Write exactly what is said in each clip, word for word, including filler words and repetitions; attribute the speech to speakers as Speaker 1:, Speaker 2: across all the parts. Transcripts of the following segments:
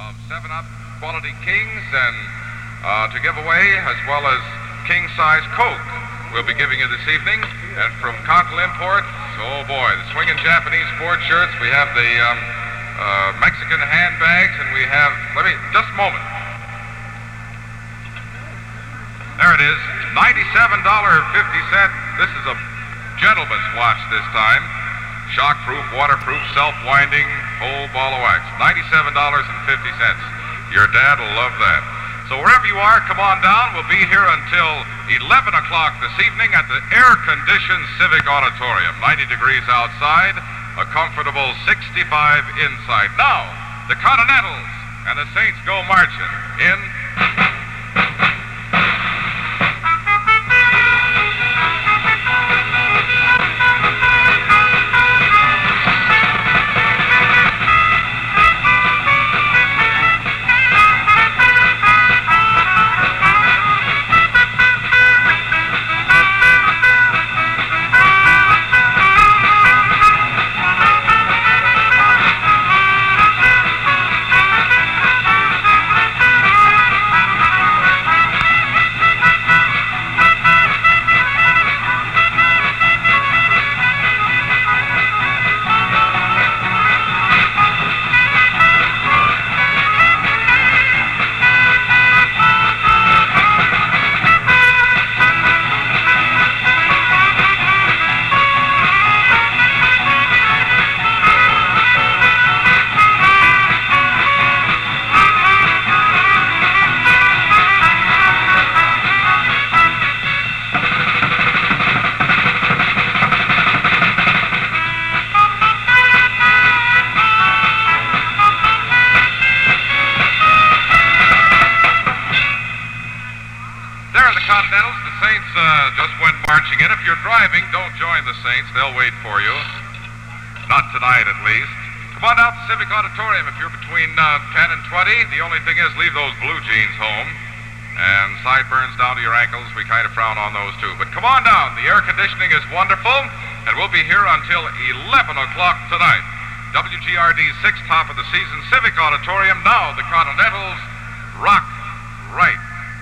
Speaker 1: of seven up Quality Kings, and uh, to give away, as well as king-size Coke, we'll be giving you this evening. And from Conkle Imports, oh boy, the swinging Japanese board shirts. We have the um, uh, Mexican handbags, and we have, let me, just a moment. There it is, ninety-seven dollars and fifty cents. This is a gentleman's watch this time. Shockproof, waterproof, self-winding, whole ball of wax. ninety-seven dollars and fifty cents. Your dad will love that. So wherever you are, come on down. We'll be here until eleven o'clock this evening at the air-conditioned Civic Auditorium. ninety degrees outside, a comfortable sixty-five inside. Now, the Continentals and the Saints go marching in... Marching in. If you're driving, don't join the Saints. They'll wait for you. Not tonight, at least. Come on down to the Civic Auditorium if you're between uh, ten and twenty. The only thing is, leave those blue jeans home. And sideburns down to your ankles, we kind of frown on those, too. But come on down. The air conditioning is wonderful, and we'll be here until eleven o'clock tonight. W G R D's sixth top of the season Civic Auditorium. Now, the Continentals rock right.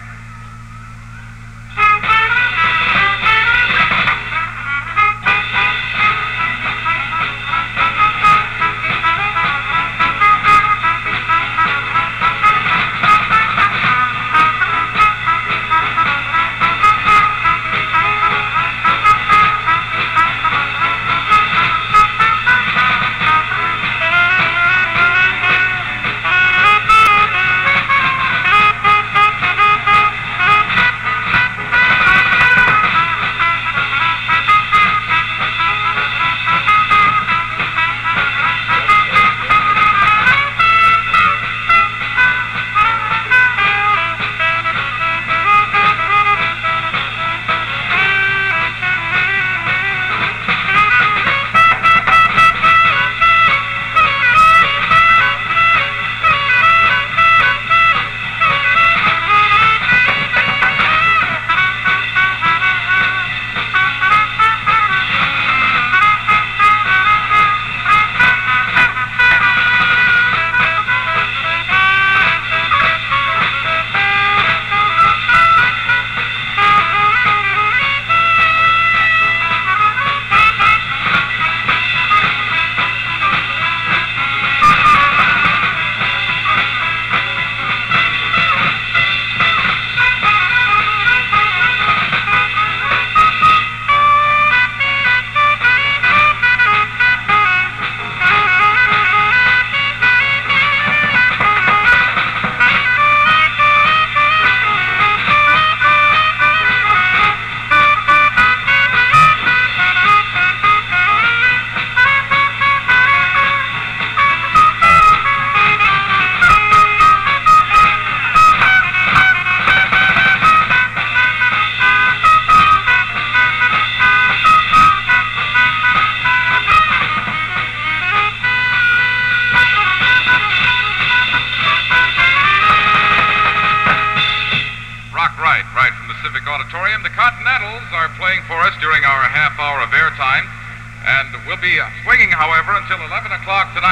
Speaker 1: Auditorium. The Continentals are playing for us during our half hour of airtime, and we'll be swinging, however, until eleven o'clock tonight.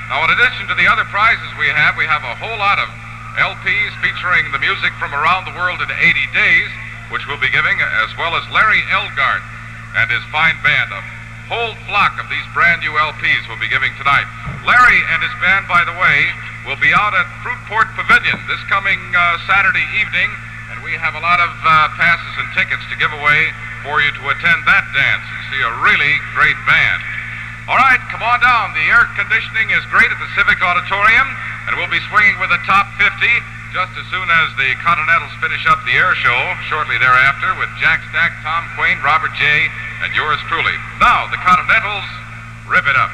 Speaker 1: Now, in addition to the other prizes we have, we have a whole lot of L Ps featuring the music from around the world in eighty days, which we'll be giving, as well as Larry Elgart and his fine band. A whole flock of these brand new L Ps we'll be giving tonight. Larry and his band, by the way, will be out at Fruitport Pavilion this coming uh, Saturday evening, and we have a lot of uh, passes and tickets to give away for you to attend that dance and see a really great band. All right, come on down. The air conditioning is great at the Civic Auditorium, and we'll be swinging with the top fifty just as soon as the Continentals finish up the air show shortly thereafter with Jack Stack, Tom Quain, Robert J., and yours truly. Now, the Continentals, rip it up.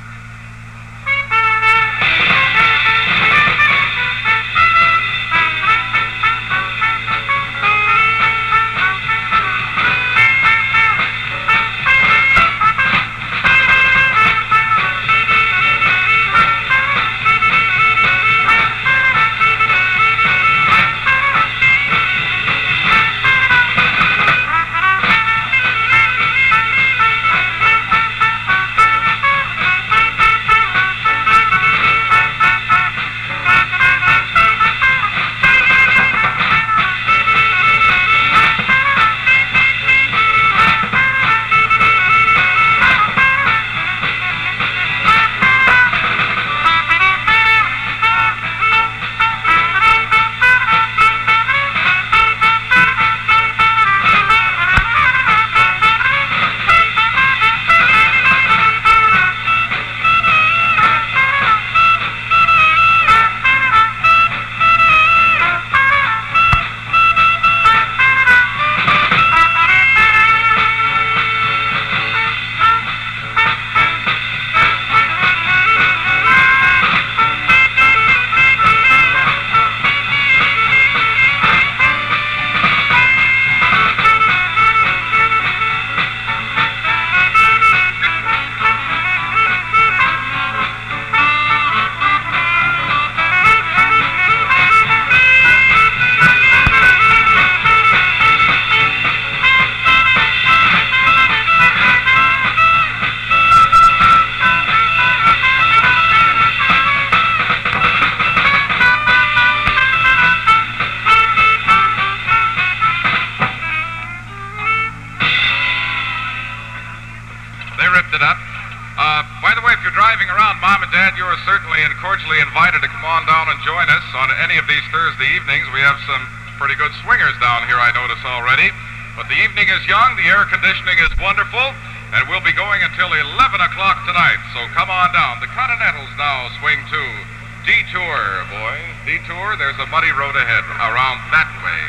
Speaker 1: Cordially invited to come on down and join us on any of these Thursday evenings. We have some pretty good swingers down here, I notice already. But the evening is young, the air conditioning is wonderful, and we'll be going until eleven o'clock tonight. So come on down. The Continentals now swing to Detour, boys. Detour, there's a muddy road ahead, around that way.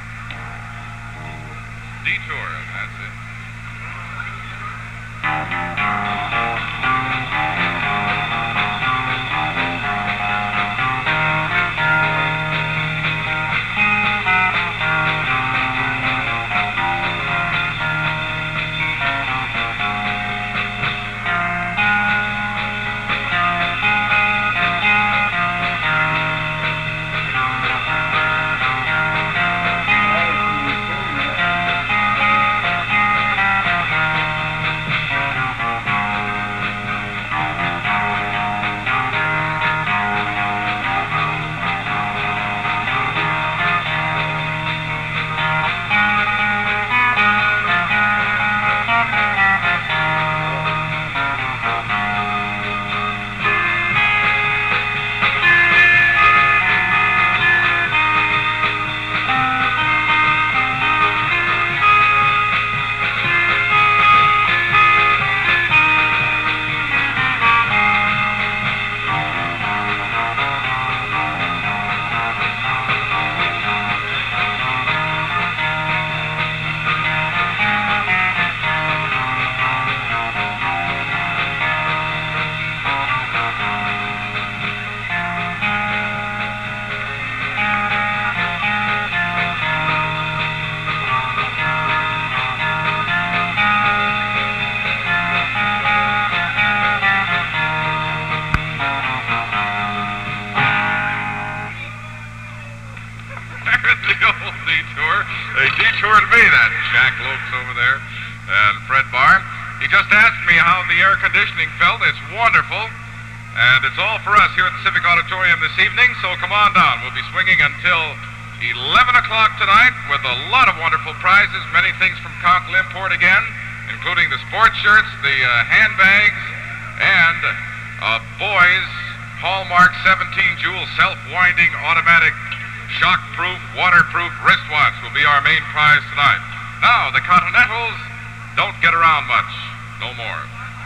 Speaker 1: Detour, that's it. They detoured me, that Jack Lopes over there and Fred Barr. He just asked me how the air conditioning felt. It's wonderful. And it's all for us here at the Civic Auditorium this evening, so come on down. We'll be swinging until eleven o'clock tonight with a lot of wonderful prizes, many things from Conkle Import again, including the sports shirts, the uh, handbags, and a boys' Hallmark seventeen jewel self-winding automatic shock-proof, waterproof wristwatch will be our main prize tonight. Now, the Continentals don't get around much. No more.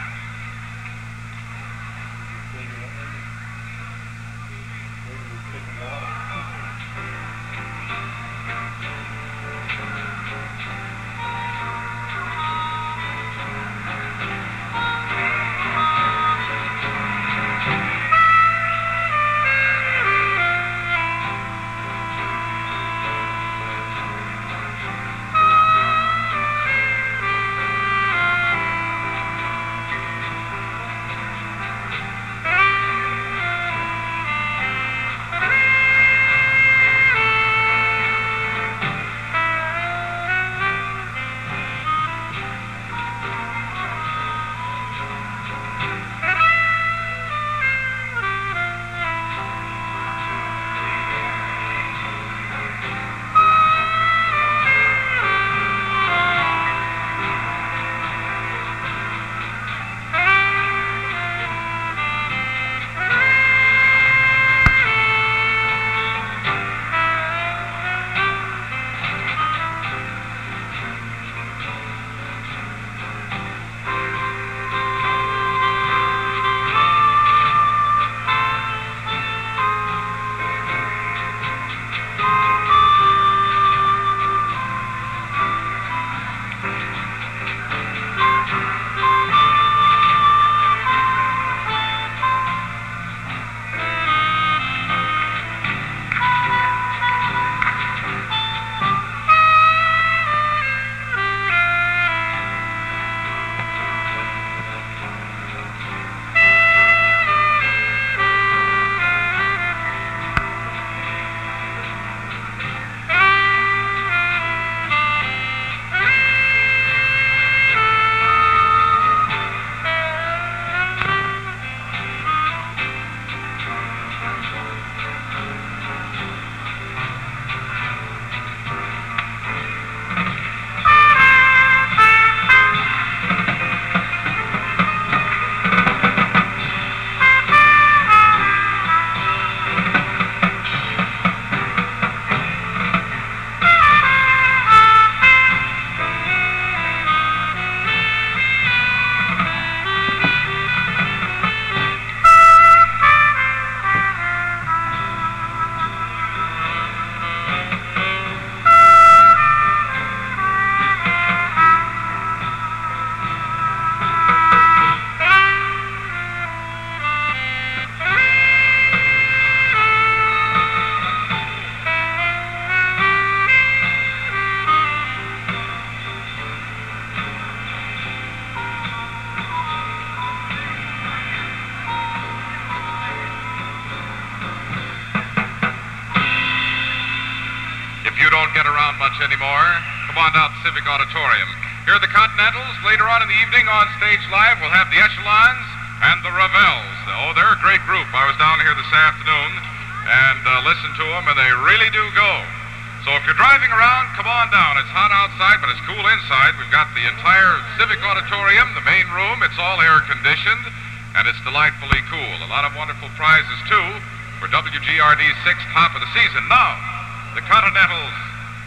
Speaker 1: Get around much anymore, come on down to the Civic Auditorium. Here are the Continentals. Later on in the evening on stage live, we'll have the Echelons and the Ravels. Oh, they're a great group. I was down here this afternoon and uh, listened to them, and they really do go. So if you're driving around, come on down. It's hot outside, but it's cool inside. We've got the entire Civic Auditorium, the main room. It's all air-conditioned, and it's delightfully cool. A lot of wonderful prizes, too, for W G R D's sixth top of the season. Now, the Continentals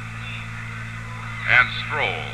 Speaker 1: and Stroll.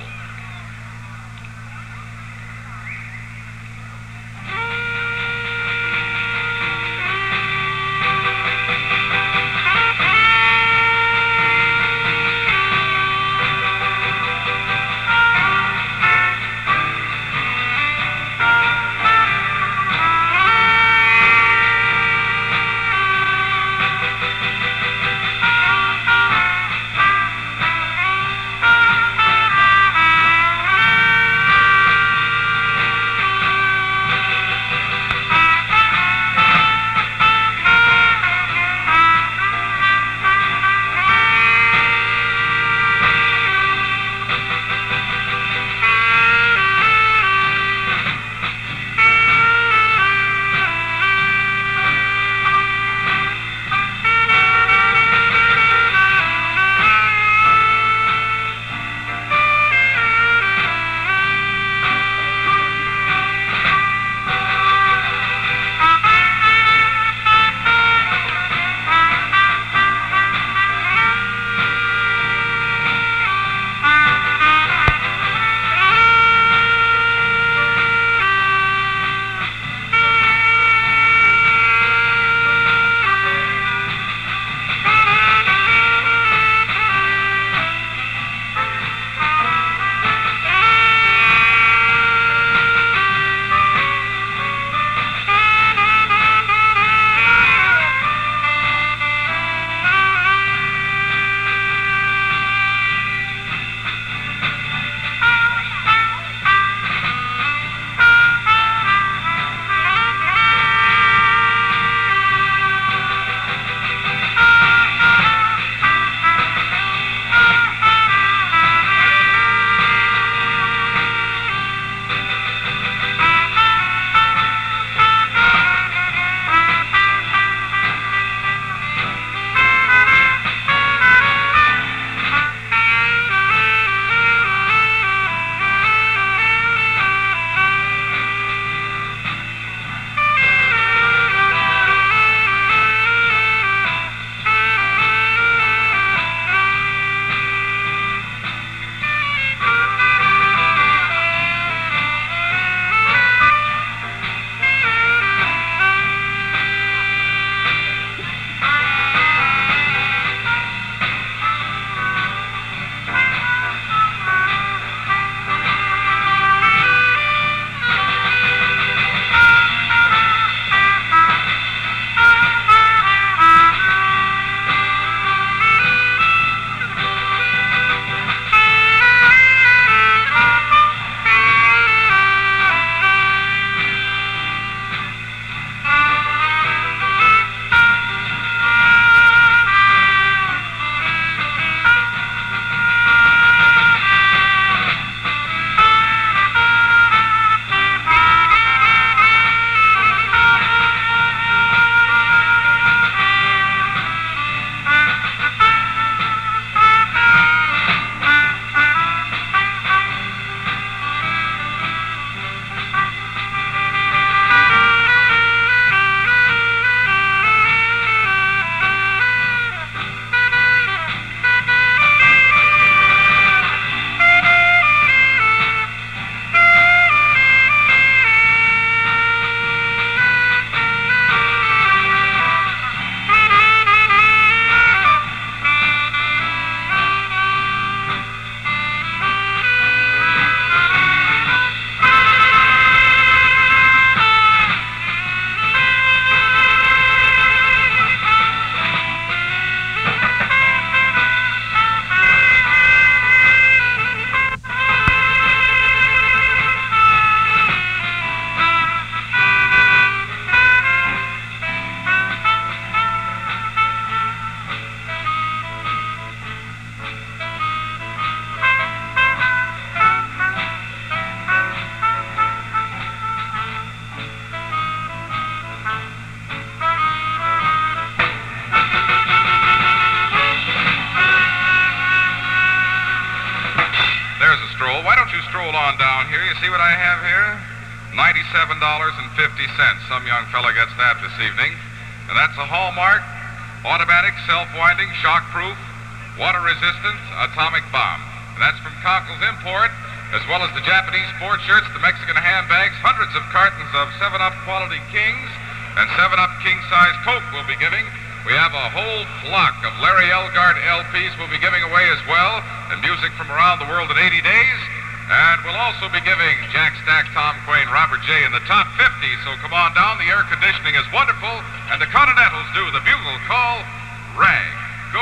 Speaker 1: stroll, why don't you stroll on down here? You see what I have here? ninety-seven dollars and fifty cents. Some young fella gets that this evening. And that's a Hallmark, automatic, self-winding, shock-proof, water-resistant atomic bomb. And that's from Conkle's Import, as well as the Japanese sports shirts, the Mexican handbags, hundreds of cartons of seven up Quality Kings, and seven up king-size Coke we'll be giving. We have a whole block of Larry Elgart L Ps we'll be giving away as well, and music from around the world in eighty days. And we'll also be giving Jack Stack, Tom Quain, Robert J. in the top fifty. So come on down. The air conditioning is wonderful. And the Continentals do the bugle call. Rag. Go.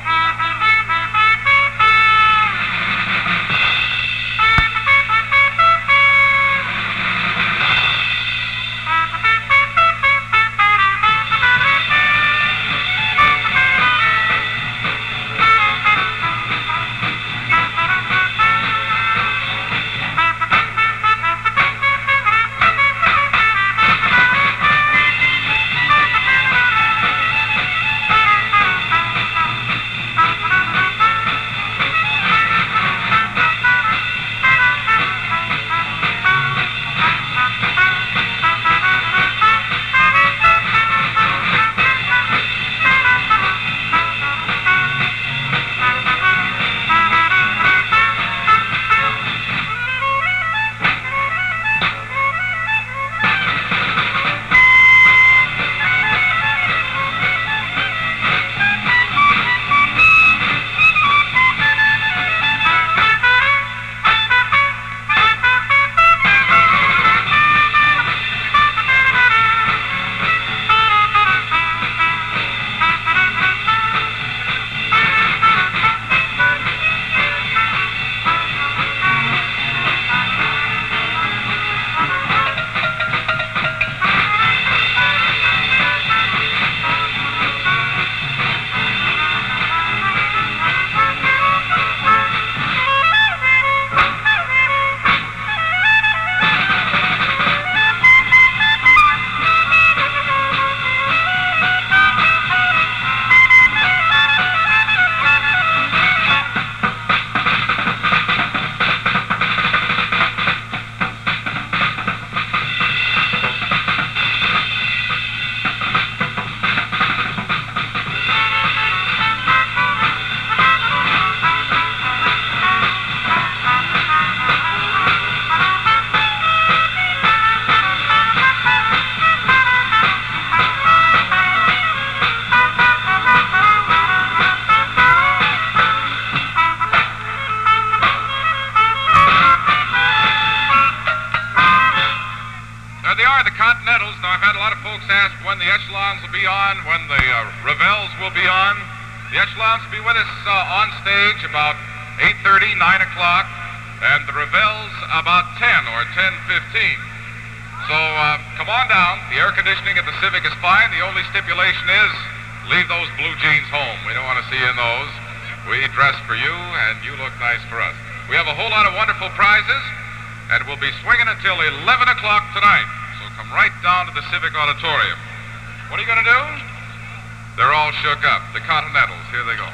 Speaker 1: Now, I've had a lot of folks ask when the Echelons will be on, when the uh, Revels will be on. The Echelons will be with us uh, on stage about eight thirty, nine o'clock, and the Revels about ten or ten fifteen. So uh, come on down. The air conditioning at the Civic is fine. The only stipulation is leave those blue jeans home. We don't want to see you in those. We dress for you, and you look nice for us. We have a whole lot of wonderful prizes, and we'll be swinging until eleven o'clock tonight. So come right down to the Civic Auditorium. What are you going to do? They're all shook up. The Continentals. Here they go.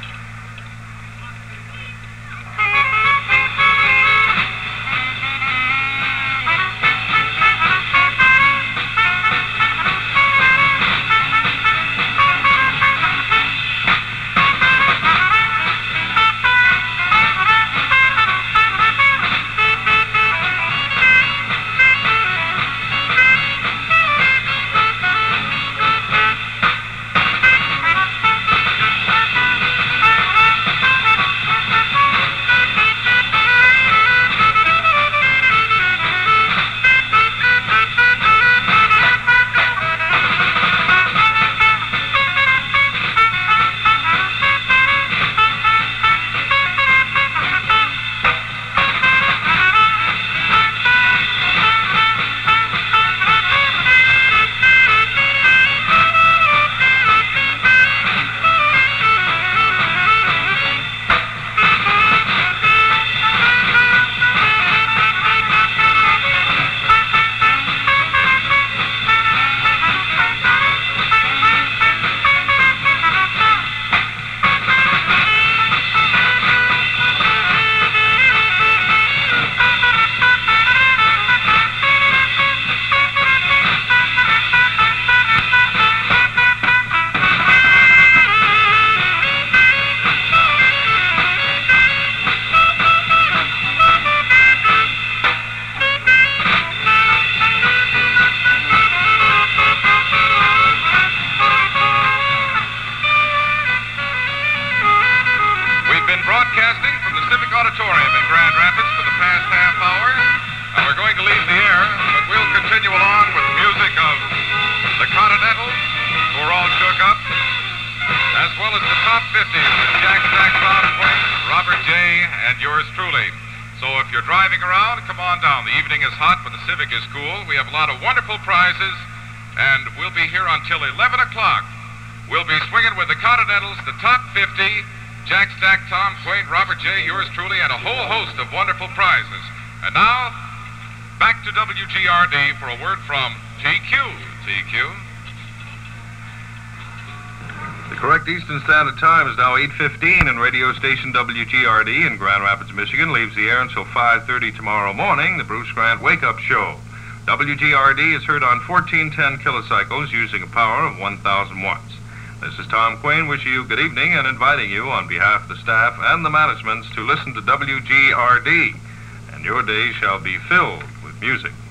Speaker 1: Auditorium in Grand Rapids for the past half hour. And we're going to leave the air, but we'll continue along with the music of the Continentals, who are all shook up, as well as the top fifty with Jack Stack, Tom Quinn, Robert J., and yours truly. So if you're driving around, come on down. The evening is hot, but the Civic is cool. We have a lot of wonderful prizes, and we'll be here until eleven o'clock. We'll be swinging with the Continentals, the top fifty, Jack Stack, Tom Quinn, Robert J., yours truly, and a whole host of wonderful prizes. And now, back to W G R D for a word from T Q. T Q.
Speaker 2: The correct Eastern Standard Time is now eight fifteen, and radio station W G R D in Grand Rapids, Michigan leaves the air until five thirty tomorrow morning, the Bruce Grant Wake Up Show. W G R D is heard on fourteen ten kilocycles using a power of one thousand watts. This is Tom Quinn wishing you good evening and inviting you on behalf of the staff and the managements to listen to W G R D, and your day shall be filled with music.